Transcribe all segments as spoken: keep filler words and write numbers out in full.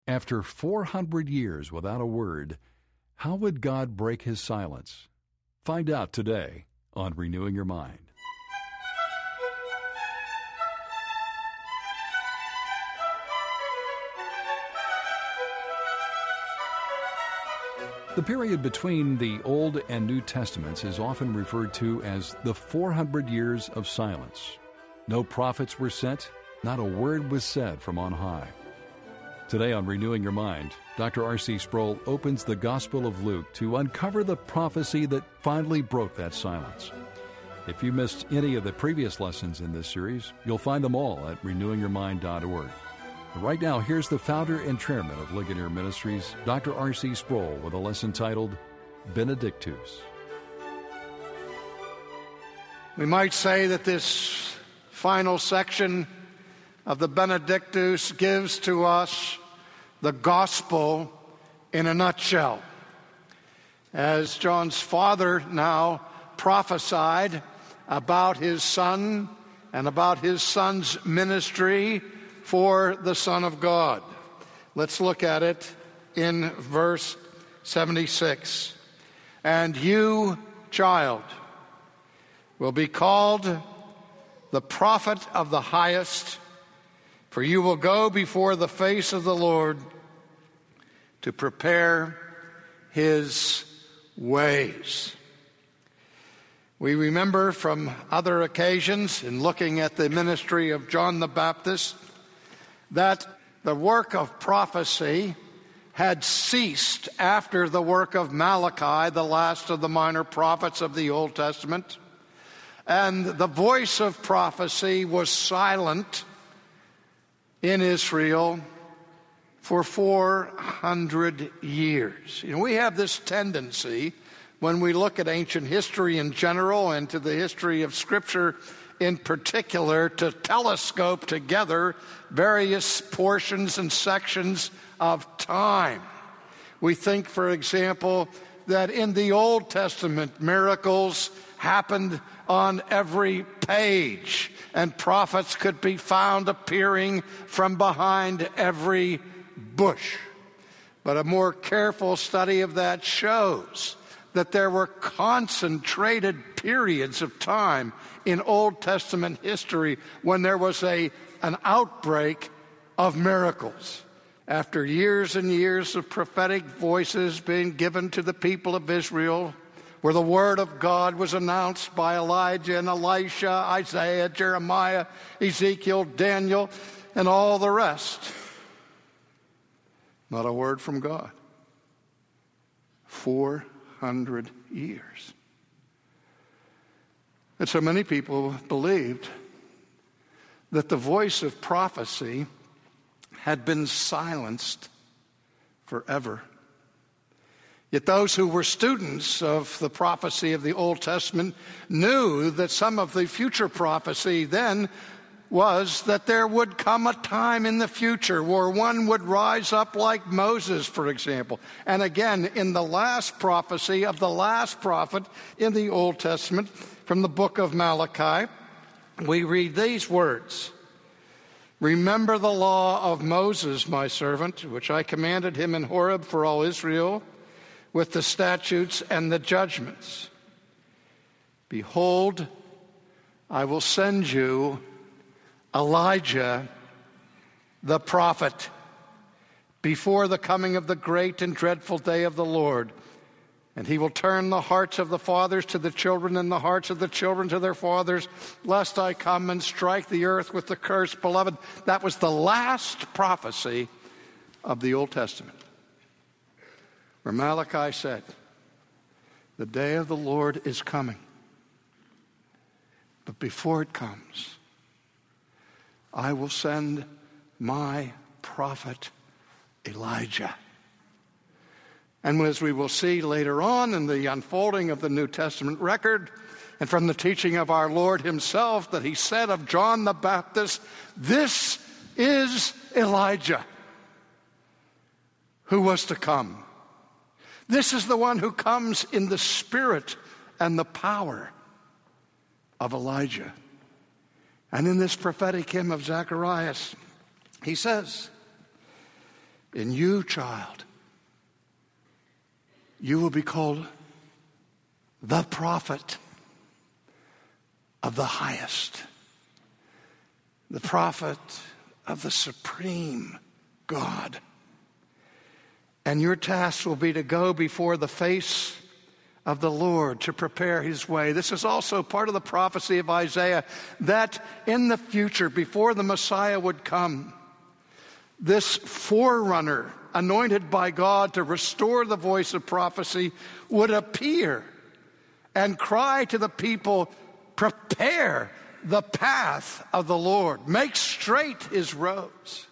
After four hundred years without a word, how would God break his silence? Find out today on Renewing Your Mind. The period between the Old and New Testaments is often referred to as the four hundred years of silence. No prophets were sent, not a word was said from on high. Today on Renewing Your Mind, Doctor R C Sproul opens the Gospel of Luke to uncover the prophecy that finally broke that silence. If you missed any of the previous lessons in this series, you'll find them all at renewing your mind dot org. Right now, here's the founder and chairman of Ligonier Ministries, Doctor R C Sproul, with a lesson titled Benedictus. We might say that this final section of the Benedictus gives to us the gospel in a nutshell. As John's father now prophesied about his son and about his son's ministry for the Son of God. Let's look at it in verse seventy-six. And you, child, will be called the prophet of the highest, for you will go before the face of the Lord to prepare his ways. We remember from other occasions in looking at the ministry of John the Baptist that the work of prophecy had ceased after the work of Malachi, the last of the minor prophets of the Old Testament, and the voice of prophecy was silent in Israel for four hundred years. You know, we have this tendency when we look at ancient history in general and to the history of Scripture in particular to telescope together various portions and sections of time. We think, for example, that in the Old Testament miracles happened on every page, and prophets could be found appearing from behind every bush. But a more careful study of that shows that there were concentrated periods of time in Old Testament history when there was a, an outbreak of miracles. After years and years of prophetic voices being given to the people of Israel, where the word of God was announced by Elijah and Elisha, Isaiah, Jeremiah, Ezekiel, Daniel, and all the rest. Not a word from God. Four hundred years. And so many people believed that the voice of prophecy had been silenced forever. Yet those who were students of the prophecy of the Old Testament knew that some of the future prophecy then was that there would come a time in the future where one would rise up like Moses, for example. And again, in the last prophecy of the last prophet in the Old Testament, from the book of Malachi, we read these words. Remember the law of Moses, my servant, which I commanded him in Horeb for all Israel, with the statutes and the judgments. Behold, I will send you Elijah, the prophet, before the coming of the great and dreadful day of the Lord. And he will turn the hearts of the fathers to the children and the hearts of the children to their fathers, lest I come and strike the earth with the curse. Beloved, that was the last prophecy of the Old Testament, where Malachi said, the day of the Lord is coming. But before it comes, I will send my prophet Elijah. And as we will see later on in the unfolding of the New Testament record, and from the teaching of our Lord himself, that he said of John the Baptist, this is Elijah who was to come. This is the one who comes in the spirit and the power of Elijah. And in this prophetic hymn of Zacharias, he says, In you, child, you will be called the prophet of the highest, the prophet of the supreme God. And your task will be to go before the face of the Lord to prepare his way. This is also part of the prophecy of Isaiah, that in the future, before the Messiah would come, this forerunner, anointed by God to restore the voice of prophecy, would appear and cry to the people, prepare the path of the Lord. Make straight his roads.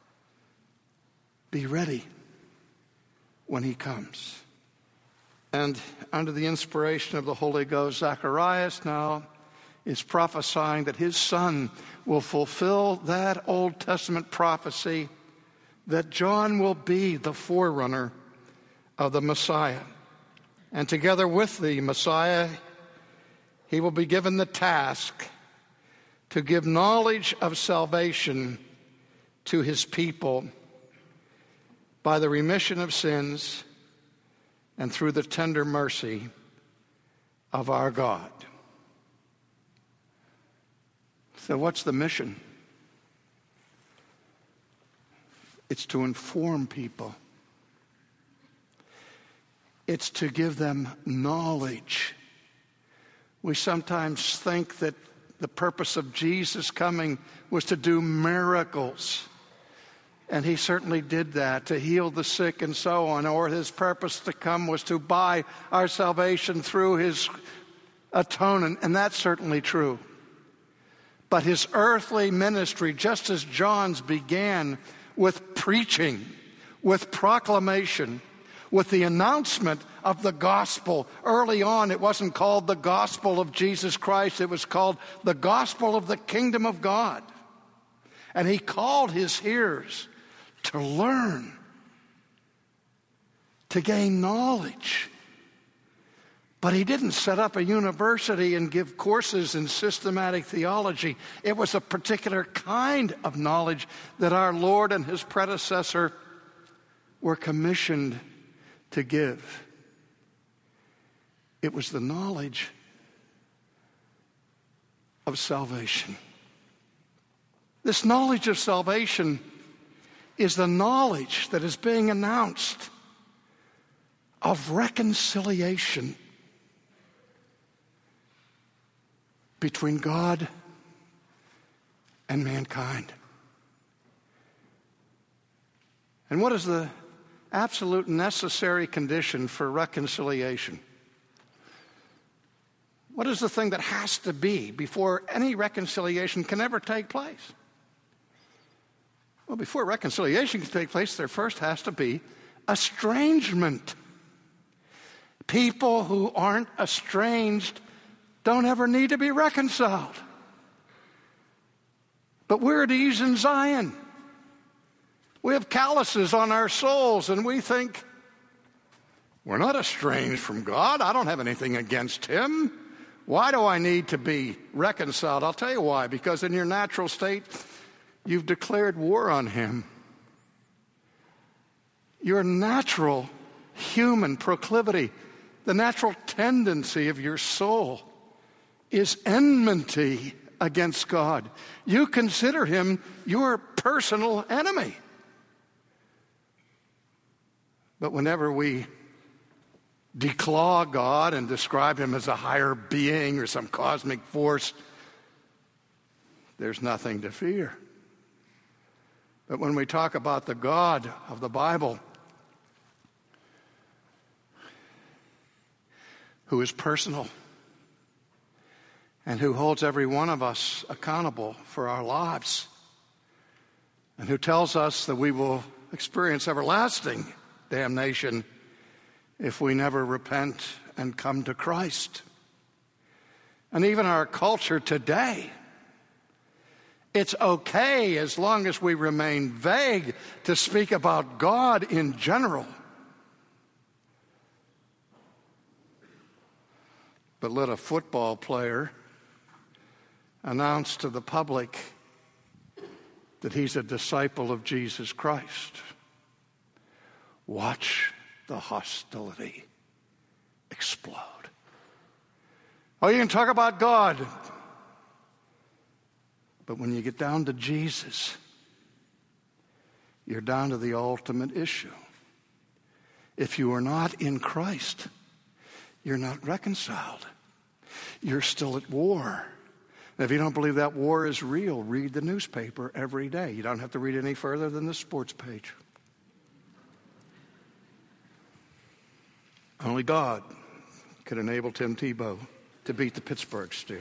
Be ready when he comes. And under the inspiration of the Holy Ghost, Zacharias now is prophesying that his son will fulfill that Old Testament prophecy that John will be the forerunner of the Messiah. And together with the Messiah, he will be given the task to give knowledge of salvation to his people by the remission of sins and through the tender mercy of our God. So what's the mission? It's to inform people. It's to give them knowledge. We sometimes think that the purpose of Jesus coming was to do miracles. And he certainly did that, to heal the sick and so on. Or his purpose to come was to buy our salvation through his atonement. And that's certainly true. But his earthly ministry, just as John's began with preaching, with proclamation, with the announcement of the gospel. Early on, it wasn't called the gospel of Jesus Christ. It was called the gospel of the kingdom of God. And he called his hearers to learn, to gain knowledge. But he didn't set up a university and give courses in systematic theology. It was a particular kind of knowledge that our Lord and his predecessor were commissioned to give. It was the knowledge of salvation. This knowledge of salvation is the knowledge that is being announced of reconciliation between God and mankind. And what is the absolute necessary condition for reconciliation? What is the thing that has to be before any reconciliation can ever take place? Well, before reconciliation can take place, there first has to be estrangement. People who aren't estranged don't ever need to be reconciled. But we're at ease in Zion. We have calluses on our souls, and we think, we're not estranged from God. I don't have anything against him. Why do I need to be reconciled? I'll tell you why. Because in your natural state, you've declared war on him. Your natural human proclivity, the natural tendency of your soul, is enmity against God. You consider him your personal enemy. But whenever we declaw God and describe him as a higher being or some cosmic force, there's nothing to fear. But when we talk about the God of the Bible, who is personal and who holds every one of us accountable for our lives, and who tells us that we will experience everlasting damnation if we never repent and come to Christ. And even our culture today, it's okay as long as we remain vague to speak about God in general. But let a football player announce to the public that he's a disciple of Jesus Christ. watch the hostility explode. Oh, you can talk about God, but when you get down to Jesus, you're down to the ultimate issue. If you are not in Christ, you're not reconciled. You're still at war. And if you don't believe that war is real, read the newspaper every day. You don't have to read any further than the sports page. Only God could enable Tim Tebow to beat the Pittsburgh Steelers.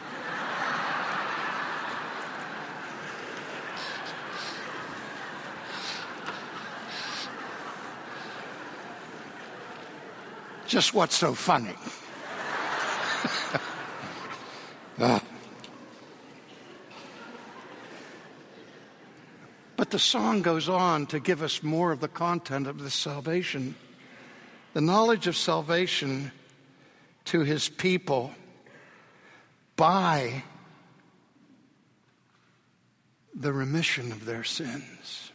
Just what's so funny? uh. But the song goes on to give us more of the content of this salvation. The knowledge of salvation to his people by the remission of their sins.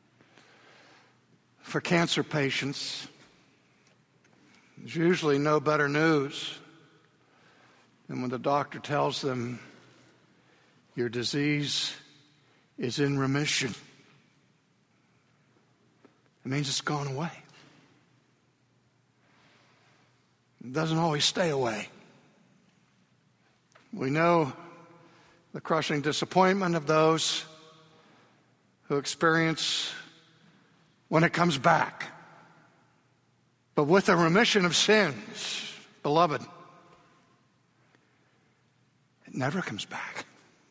For cancer patients, there's usually no better news than when the doctor tells them your disease is in remission. It means it's gone away. It doesn't always stay away. We know the crushing disappointment of those who experience when it comes back. But with the remission of sins, beloved, it never comes back.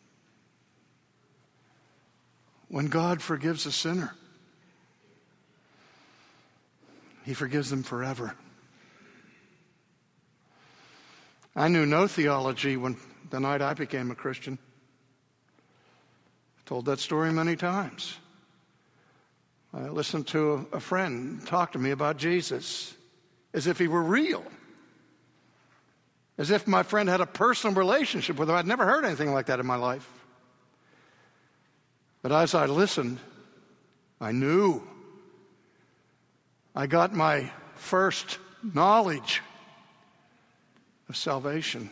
When God forgives a sinner, he forgives them forever. I knew no theology when the night I became a Christian. I've told that story many times. I listened to a friend talk to me about Jesus as if he were real, as if my friend had a personal relationship with him. I'd never heard anything like that in my life. But as I listened, I knew. I got my first knowledge of salvation.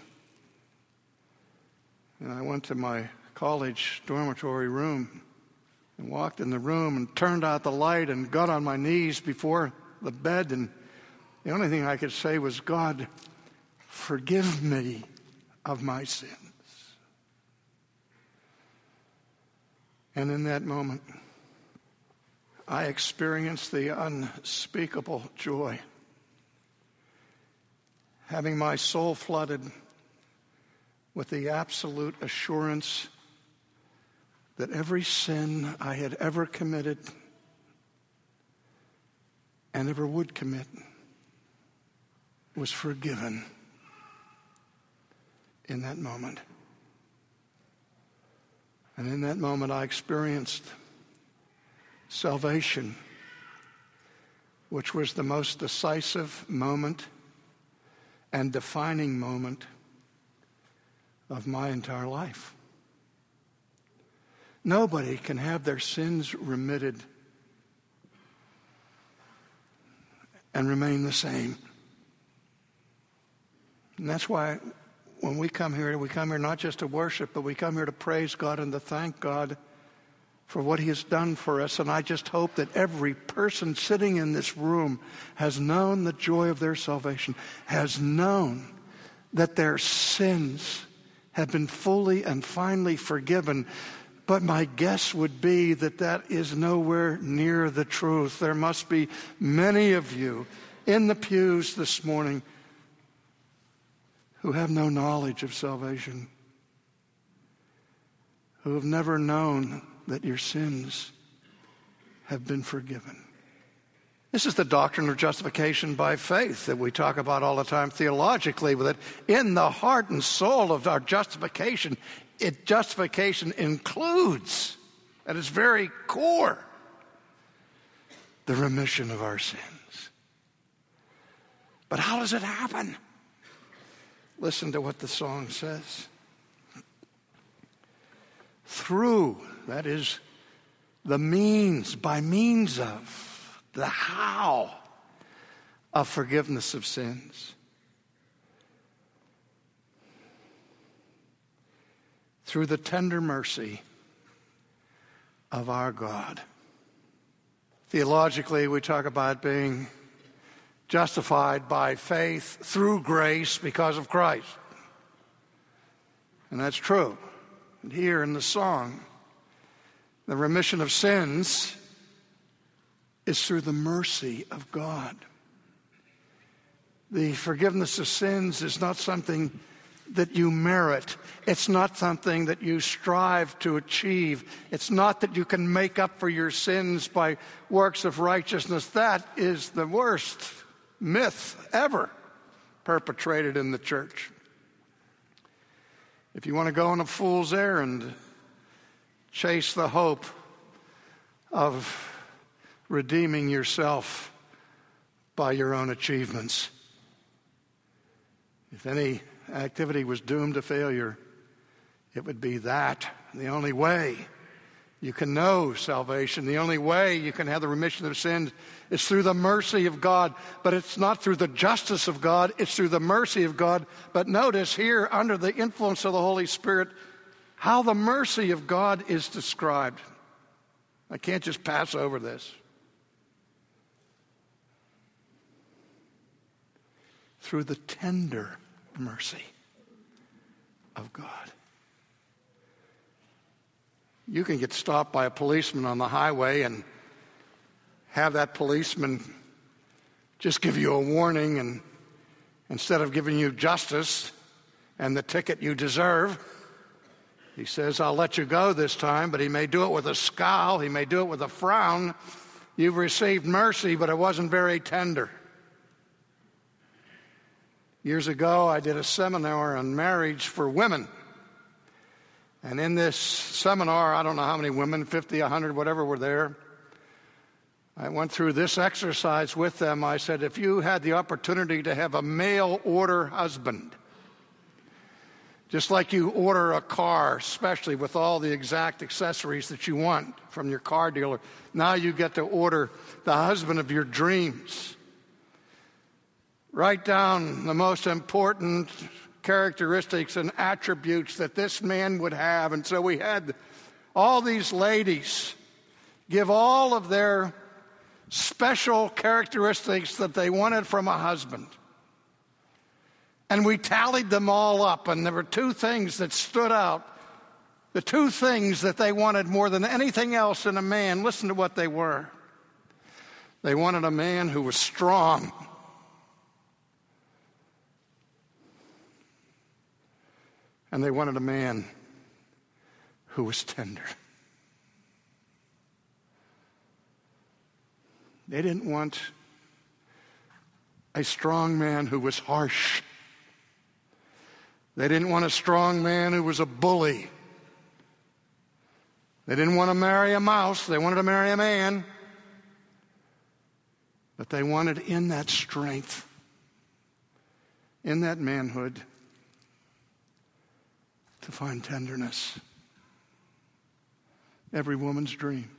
And I went to my college dormitory room and walked in the room and turned out the light and got on my knees before the bed. And the only thing I could say was, God, forgive me of my sins. And in that moment, I experienced the unspeakable joy, having my soul flooded with the absolute assurance that every sin I had ever committed and ever would commit was forgiven in that moment. And in that moment, I experienced salvation, which was the most decisive moment and defining moment of my entire life. Nobody can have their sins remitted and remain the same. And that's why when we come here, we come here not just to worship, but we come here to praise God and to thank God for what he has done for us. And I just hope that every person sitting in this room has known the joy of their salvation, has known that their sins have been fully and finally forgiven. But my guess would be that that is nowhere near the truth. There must be many of you in the pews this morning who have no knowledge of salvation, who have never known that your sins have been forgiven. This is the doctrine of justification by faith that we talk about all the time theologically, that in the heart and soul of our justification, it justification includes, at its very core, the remission of our sins. But how does it happen? Listen to what the song says. Through, that is, the means, by means of the how of forgiveness of sins. Through the tender mercy of our God. Theologically, we talk about being justified by faith through grace because of Christ. And that's true. And here in the song, the remission of sins is through the mercy of God. The forgiveness of sins is not something that you merit. It's not something that you strive to achieve. It's not that you can make up for your sins by works of righteousness. That is the worst myth ever perpetrated in the church. If you want to go on a fool's errand, chase the hope of redeeming yourself by your own achievements. If any activity was doomed to failure, it would be that. The only way you can know salvation, the only way you can have the remission of sins is through the mercy of God. But it's not through the justice of God, it's through the mercy of God. But notice here, under the influence of the Holy Spirit, how the mercy of God is described. I can't just pass over this. Through the tender mercy of God. You can get stopped by a policeman on the highway and have that policeman just give you a warning, and instead of giving you justice and the ticket you deserve, he says, I'll let you go this time, but he may do it with a scowl, he may do it with a frown. You've received mercy, but it wasn't very tender. Years ago, I did a seminar on marriage for women. And in this seminar, I don't know how many women, fifty, a hundred, whatever were there. I went through this exercise with them. I said, if you had the opportunity to have a mail order husband, just like you order a car, especially with all the exact accessories that you want from your car dealer, now you get to order the husband of your dreams. Write down the most important characteristics and attributes that this man would have. And so we had all these ladies give all of their special characteristics that they wanted from a husband. And we tallied them all up, and there were two things that stood out. The two things that they wanted more than anything else in a man. Listen to what they were. They wanted a man who was strong. And they wanted a man who was tender. They didn't want a strong man who was harsh. They didn't want a strong man who was a bully. They didn't want to marry a mouse. They wanted to marry a man. But they wanted in that strength, in that manhood, to find tenderness. Every woman's dream.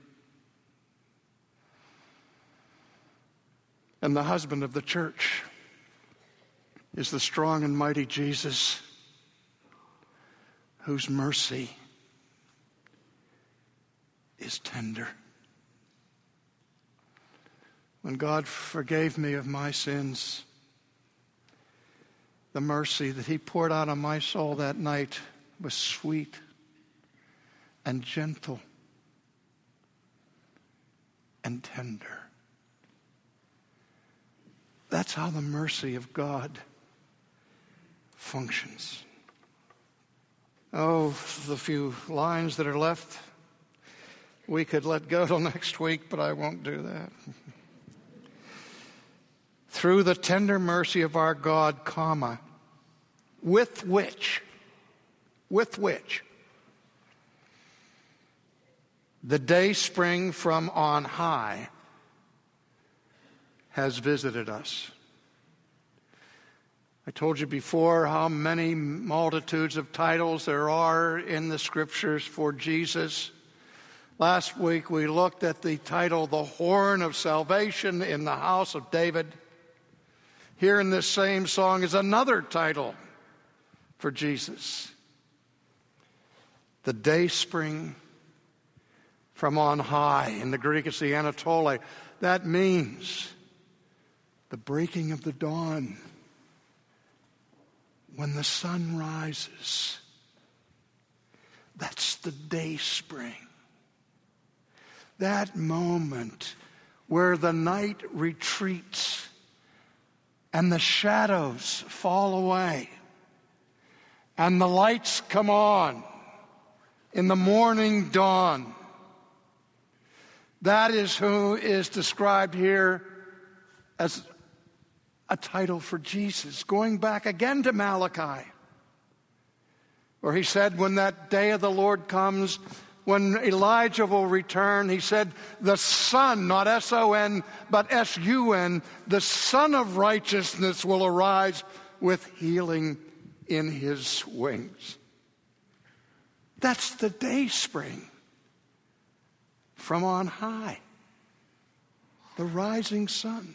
And the husband of the church is the strong and mighty Jesus, whose mercy is tender. When God forgave me of my sins, the mercy that he poured out on my soul that night was sweet and gentle and tender. That's how the mercy of God functions. Oh, the few lines that are left, we could let go till next week, but I won't do that. Through the tender mercy of our God, comma, with which With which the day spring from on high has visited us. I told you before how many multitudes of titles there are in the scriptures for Jesus. Last week we looked at the title, The Horn of Salvation in the House of David. Here in this same song is another title for Jesus. The Dayspring from on high. In the Greek it's the Anatole. That means the breaking of the dawn. When the sun rises. That's the Dayspring. That moment where the night retreats and the shadows fall away and the lights come on in the morning dawn. That is who is described here as a title for Jesus, going back again to Malachi, where he said, when that day of the Lord comes, when Elijah will return, he said, the Son, not S O N, but S U N, the Son of Righteousness will arise with healing in his wings. That's the Dayspring from on high, the rising sun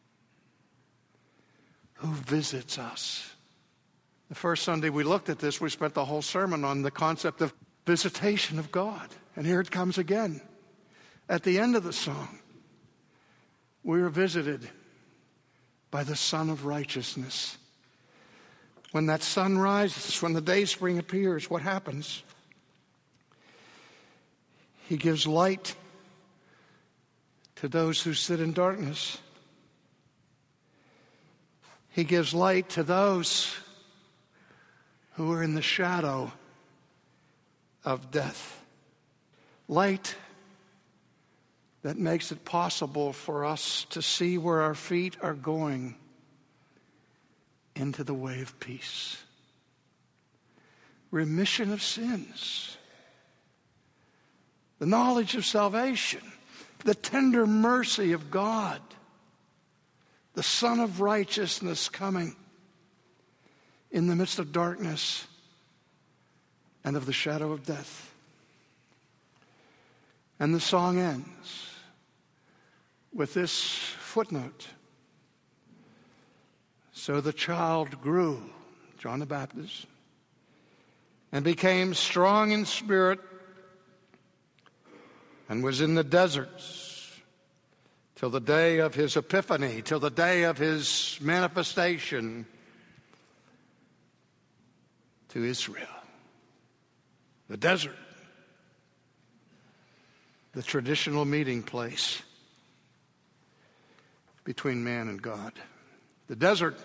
who visits us. The first Sunday we looked at this, we spent the whole sermon on the concept of visitation of God. And here it comes again. At the end of the song, we are visited by the Son of Righteousness. When that sun rises, when the Dayspring appears, what happens? He gives light to those who sit in darkness. He gives light to those who are in the shadow of death. Light that makes it possible for us to see where our feet are going into the way of peace. Remission of sins. The knowledge of salvation. The tender mercy of God. The Son of Righteousness coming in the midst of darkness and of the shadow of death. And the song ends with this footnote. So the child grew, John the Baptist, and became strong in spirit and was in the deserts till the day of his epiphany, till the day of his manifestation to Israel. The desert, the traditional meeting place between man and God. The desert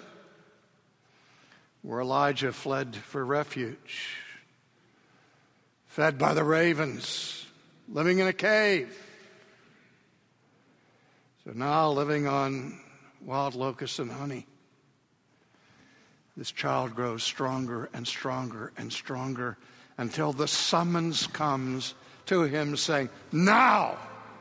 where Elijah fled for refuge, fed by the ravens, living in a cave. So now living on wild locusts and honey. This child grows stronger and stronger and stronger until the summons comes to him saying, now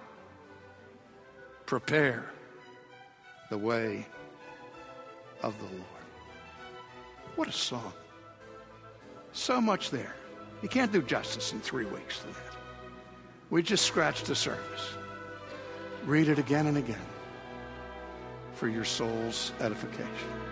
prepare the way of the Lord. What a song. So much there. You can't do justice in three weeks to that. We just scratched the surface. Read it again and again for your soul's edification.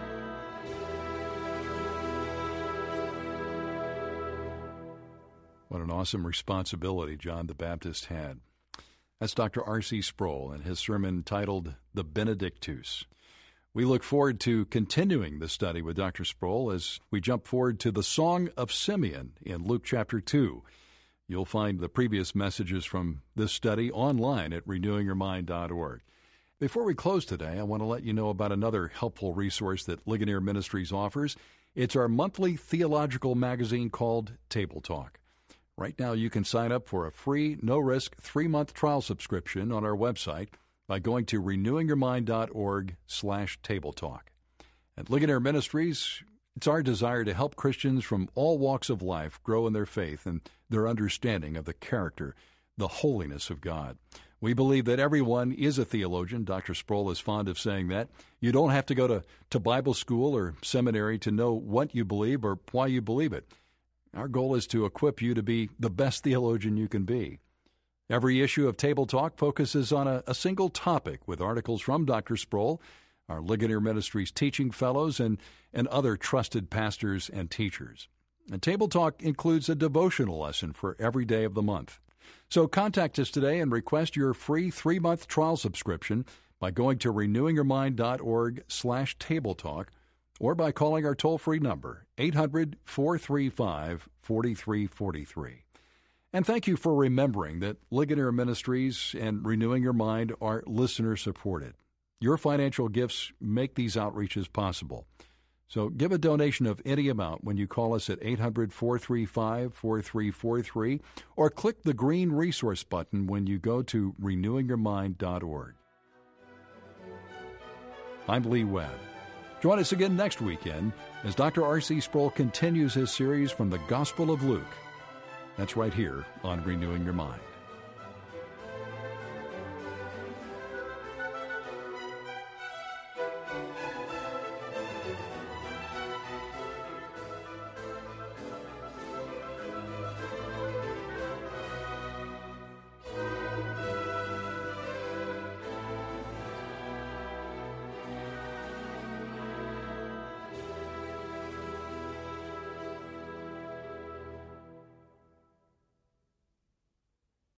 What an awesome responsibility John the Baptist had. That's Doctor R C Sproul and his sermon titled The Benedictus. We look forward to continuing the study with Doctor Sproul as we jump forward to the Song of Simeon in Luke chapter two. You'll find the previous messages from this study online at renewing your mind dot org. Before we close today, I want to let you know about another helpful resource that Ligonier Ministries offers. It's our monthly theological magazine called Table Talk. Right now, you can sign up for a free, no-risk, three-month trial subscription on our website by going to renewing your mind dot org slash table talk. At Ligonier Ministries, it's our desire to help Christians from all walks of life grow in their faith and their understanding of the character, the holiness of God. We believe that everyone is a theologian. Doctor Sproul is fond of saying that. You don't have to go to, to Bible school or seminary to know what you believe or why you believe it. Our goal is to equip you to be the best theologian you can be. Every issue of Table Talk focuses on a, a single topic with articles from Doctor Sproul, our Ligonier Ministries teaching fellows, and, and other trusted pastors and teachers. And Table Talk includes a devotional lesson for every day of the month. So contact us today and request your free three-month trial subscription by going to renewingyourmind.org slash tabletalk or by calling our toll-free number, eight hundred, four three five, four three four three. And thank you for remembering that Ligonier Ministries and Renewing Your Mind are listener-supported. Your financial gifts make these outreaches possible. So give a donation of any amount when you call us at eight hundred, four three five, four three four three or click the green resource button when you go to renewing your mind dot org. I'm Lee Webb. Join us again next weekend as Doctor R C Sproul continues his series from the Gospel of Luke. That's right here on Renewing Your Mind.